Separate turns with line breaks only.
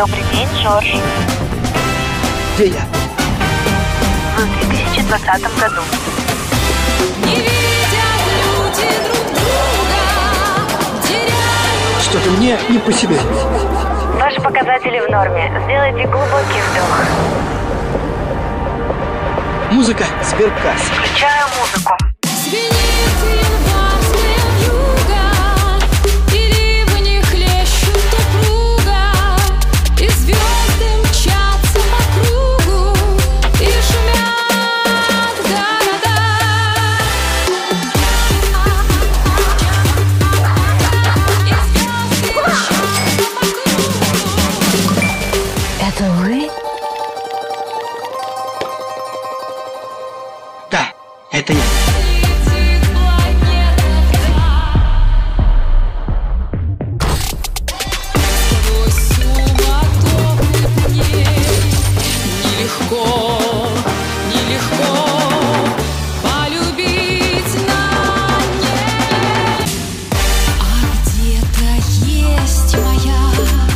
Добрый день, Джордж.
Где я?
Вы в 2020 году.
Не видят люди друг друга, теряют.
Что-то мне не по себе.
Ваши показатели в норме. Сделайте глубокий вдох.
Музыка Сберкасс.
Включаю музыку.
Звенит январская вьюга, и ливни хлещут упруга, и звезды мчатся по кругу, и шумят города. И звезды мчатся по кругу.
Это вы?
Да, это я.
Летит планета сквозь суматоху дней. Нелегко полюбить на ней. А где-то есть моя